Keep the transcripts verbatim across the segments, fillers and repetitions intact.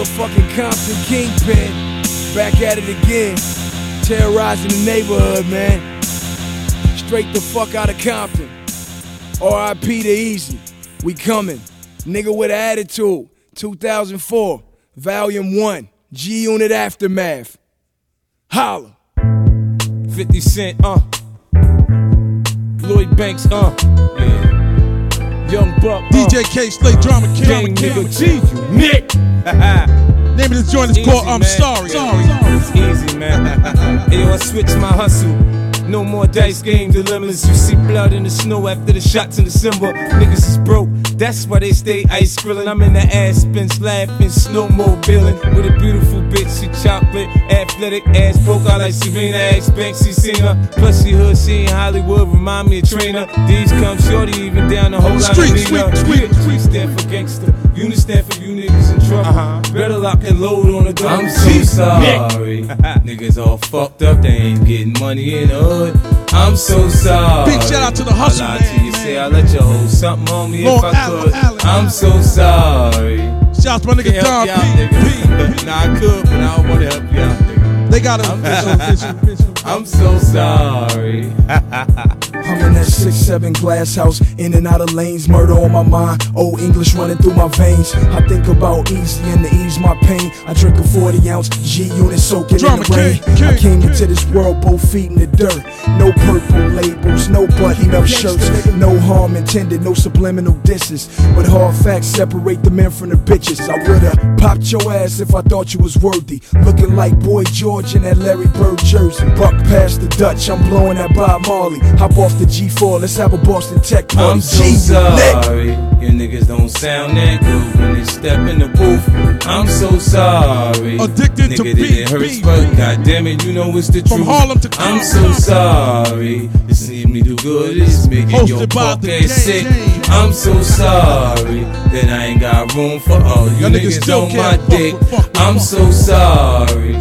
motherfucking Compton kingpin, back at it again, terrorizing the neighborhood, man. Straight the fuck out of Compton. R I P to Easy. We coming. Nigga with an attitude. two thousand four, Volume one, G-Unit Aftermath. Holla. fifty Cent, uh. Lloyd Banks, uh. Yeah. Young Buck, uh. D J K, Slate, Drama King. Gang nigga, G, you Nick. Name of this joint is called I'm Sorry. Sorry. It's easy, man. Hey, yo, I switched my hustle. No more dice game dilemmas. You see blood in the snow after the shots in December. Niggas is broke, that's why they stay ice grillin'. I'm in the Aspens, laughing, snowmobiling with a beautiful bitch. She chocolate, athletic, ass broke out like Serena. Ask Banks, she seen her. Plus she hood, she in Hollywood, remind me of Trainer. These come shorty, even down the whole lot of Street, Nina. street, Street stand for gangster. Unit stand for you niggas in trouble. Uh-huh. Better lock and load on the door. I'm so sorry. Niggas all fucked up, they ain't getting money in the hood. I'm so sorry. Big shout out to the hustle, I lied man, to you, man. say I let you hold something on me Lord if I Allen, could. Allen, I'm so sorry. Shout out to my nigga Can't Don help you out, P. nigga. Nah, I could, but I don't want to help you out, nigga. They got a I'm so sorry. I'm in that six seven glass house, in and out of lanes, murder on my mind, old English running through my veins. I think about easy and to ease my pain. I drink a forty ounce G-Unit soaking Drama in the rain. King, King, I came King. into this world both feet in the dirt. No purple labels, no button-up shirts, no harm intended, no subliminal disses. But hard facts separate the men from the bitches. I would've popped your ass if I thought you was worthy. Looking like Boy George in that Larry Bird jersey. Buck past the Dutch, I'm blowing that Bob Marley. Hop off the G four, let's have a Boston Tech party. I'm so G, sorry. Your niggas don't sound that good when they step in the booth. I'm so sorry. Addicted Nigga, to it beat, hurts, beat. but goddamn it, you know it's the From truth. Harlem to I'm Compton. so sorry. This need me do good, it's making your Hosted by fuck the ass sick. gang. I'm so sorry. Then I ain't got room for all you Y'all niggas niggas still on my can't fuck dick. with- fuck with- I'm fuck so sorry.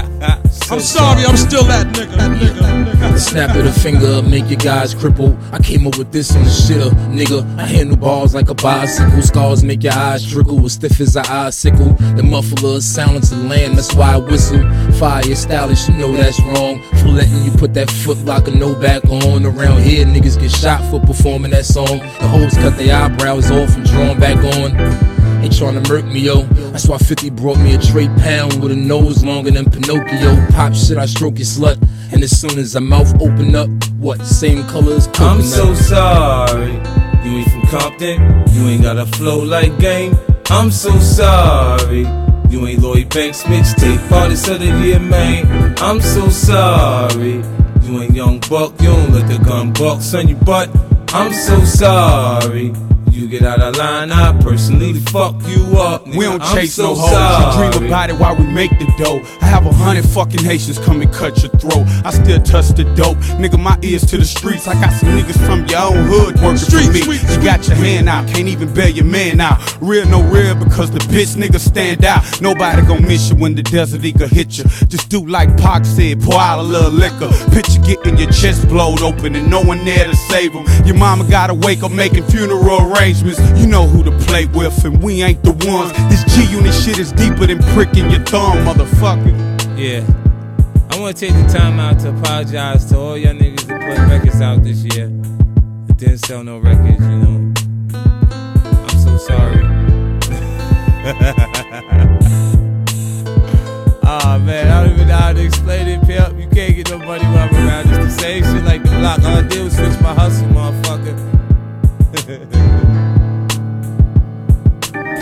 So I'm sorry, I'm still that nigga. That nigga, that nigga. Snap of the finger, make your guys cripple. I came up with this on the shitter, nigga. I handle balls like a bicycle. Scars make your eyes trickle, as stiff as an icicle. The muffler is silence the land, that's why I whistle. Fire stylish, you know that's wrong. For letting you put that foot locker no back on. Around here, niggas get shot for performing that song. The hoes cut their eyebrows off and drawn back on. They tryna murk me, yo. That's why fifty brought me a Trey pound with a nose longer than Pinocchio. Pop shit, I stroke your slut. And as soon as her mouth open up, what, same color as coconut? I'm so sorry. You ain't from Compton, you ain't got a flow like Game. I'm so sorry. You ain't Lloyd Banks mixtape artist of the year, man. I'm so sorry. You ain't Young Buck, you don't let the gun bucks on your butt. I'm so sorry. You get out of line, I personally fuck you up. Nigga. We don't I'm chase so no hoes, sorry. we dream about it while we make the dough. I have a hundred fucking Haitians come and cut your throat. I still touch the dope, nigga, my ears to the streets. I got some niggas from your own hood working Street, for me. street, You got your hand out, can't even bail your man out. Real no real because the bitch niggas stand out. Nobody gon' miss you when the desert eagle hit you. Just do like Pac said, pour out a little liquor. Picture getting your chest blowed open and no one there to save them. Your mama gotta wake up making funeral arrangements. You know who to play with, and we ain't the ones. This G-Unit shit is deeper than pricking your thumb, motherfucker. Yeah. I wanna take the time out to apologize to all y'all niggas that put records out this year. That didn't sell no records, you know. I'm so sorry. Ah, man, I don't even know how to explain it, pimp. You can't get nobody while I'm around. It's the same shit like the block. All I did was switch my hustle, motherfucker.